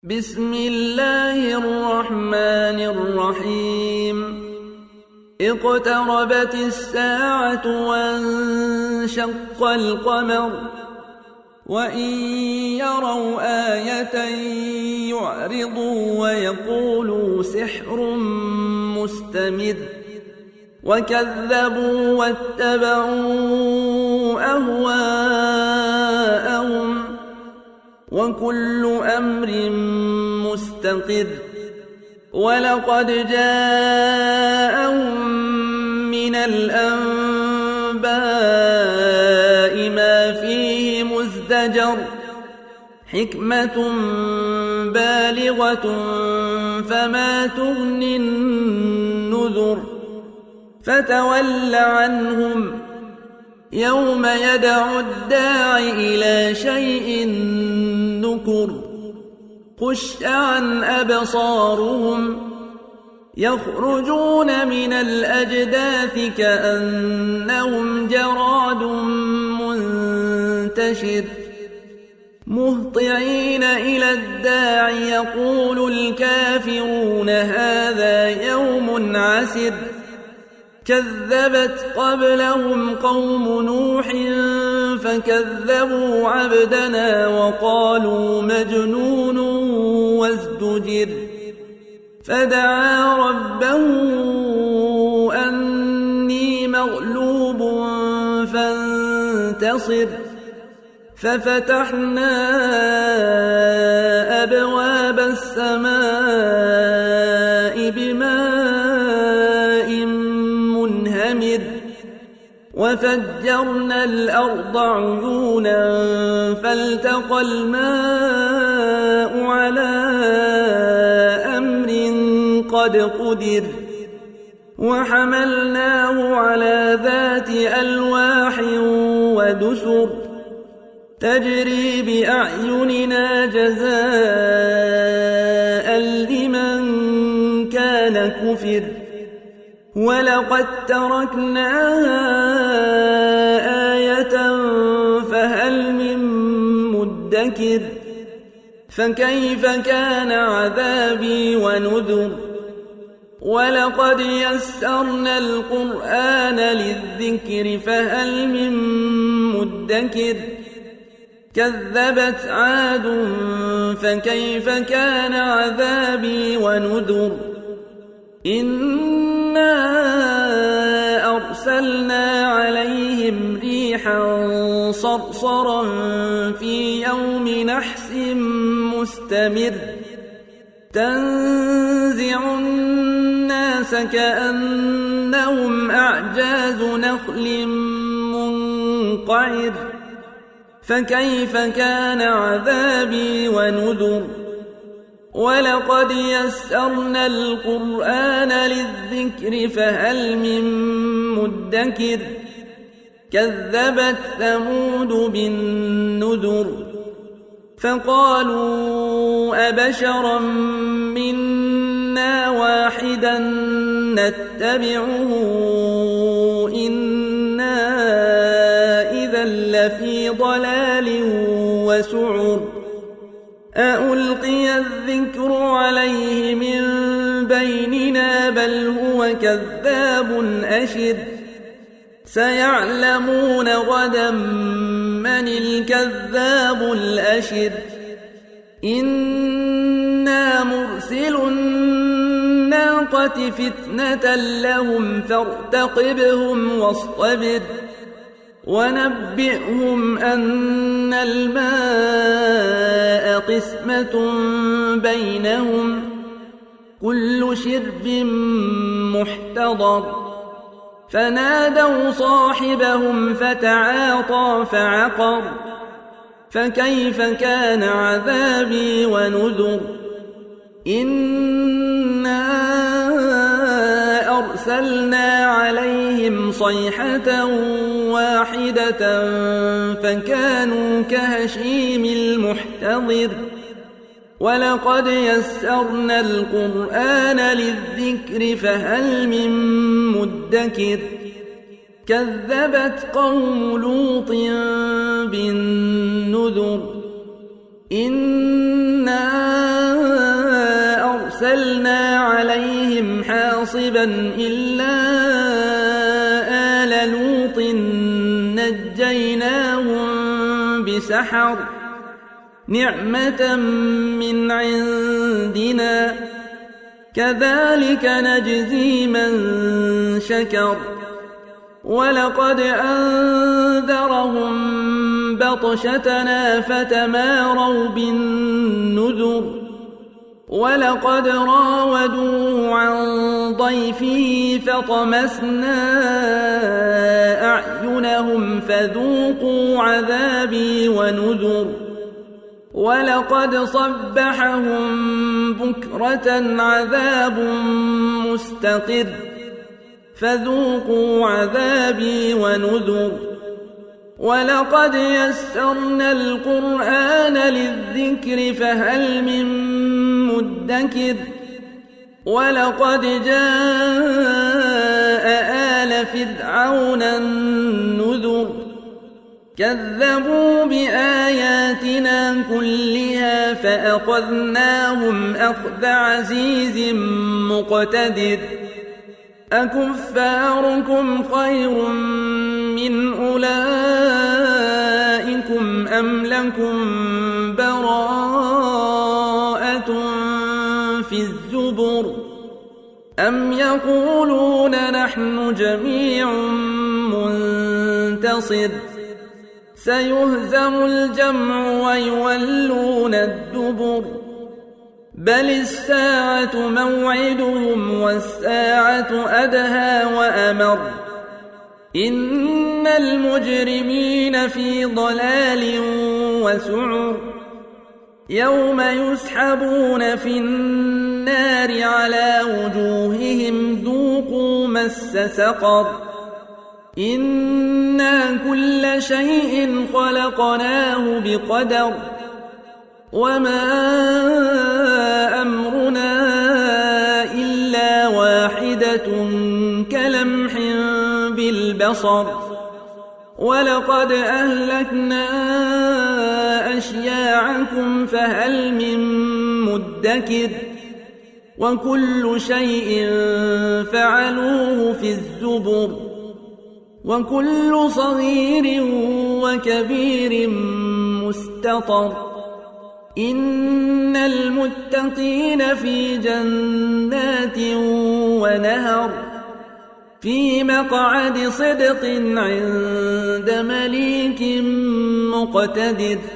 بسم الله الرحمن الرحيم اقتربت الساعة وانشق القمر وإن يروا آية يعرضوا ويقولوا سحر مستمر وكذبوا واتبعوا أهواءهم وكل أمر مستقر ولقد جاءهم من الأنباء ما فيه مزدجر حكمة بالغة فما تغني النذر فتول عنهم يوم يدعو الداع إلى شيء نكر خش عن أبصارهم يخرجون من الأجداث كأنهم جراد منتشر مهطعين إلى الداع يقول الكافرون هذا يوم عسر كذبت قبلهم قوم نوح فكذبوا عبدنا وقالوا مجنون وازدجر فدعا ربه أني مغلوب فانتصر ففتحنا أبواب السماء بماء منهمر وفجرنا الأرض عيونا فالتقى الماء على أمر قد قدر وحملناه على ذات ألواح ودسر تجري بأعيننا جزاء لمن كان كفر ولقد تركناها آية فهل من مدكر فكيف كان عذابي ونذر ولقد يسرنا القرآن للذكر فهل من مدكر كذبت عاد فكيف كان عذابي ونذر إنا أرسلنا عليهم ريحا صرصرا في يوم نحس مستمر تنزع الناس كأنهم أعجاز نخل منقعر فكيف كان عذابي ونذر ولقد يسرنا القرآن للذكر فهل من مدكر كذبت ثمود بالنذر فقالوا أبشرا منا واحدا نتبعه إنا إذا لفي ضلال وسعر أألقي الذكر عليه من بيننا بل هو كذاب أشر سيعلمون غدا من الكذاب الأشر إنا مرسل الناقة فتنة لهم فارتقبهم واصطبر ونبئهم أن الماء قسمة بينهم كل شرب محتضر فنادوا صاحبهم فتعاطى فعقر فكيف كان عذابي ونذر إنا أرسلنا عليهم صيحة واحدة فكانوا كهشيم المحتضر ولقد يسرنا القرآن للذكر فهل من مدكر كذبت قوم لوط بالنذر إنا حاسبا إلا آل لوط نجيناهم بسحر نعمة من عندنا كذلك نجزي من شكر ولقد أنذرهم بطشتنا فتماروا بالنذر ولقد راودوه عن ضيفه فطمسنا أعينهم فذوقوا عذابي ونذر ولقد صبحهم بكرة عذاب مستقر فذوقوا عذابي ونذر ولقد يسرنا القرآن للذكر فهل من مدكر ولقد جاء آل فرعون النذر كذبوا بآياتنا كلها فأخذناهم أخذ عزيز مقتدر أكفاركم خير من أولئكم أم لكم براءة في الزبر أم يقولون نحن جميع منتصر سيهزم الجمع ويولون الدبر بل الساعة موعدهم والساعة أدهى وأمر إن المجرمين في ضلال وسعر يوم يسحبون في النار على وجوههم ذوقوا مس سقر إنا كل شيء خلقناه بقدر وما أمرنا إلا واحدة كلمح بالبصر ولقد أهلكنا أشياعكم فهل من مدكر وكل شيء فعلوه في الزبر وكل صغير وكبير مستطر إن المتقين في جنات ونهر في مقعد صدق عند مليك مقتدر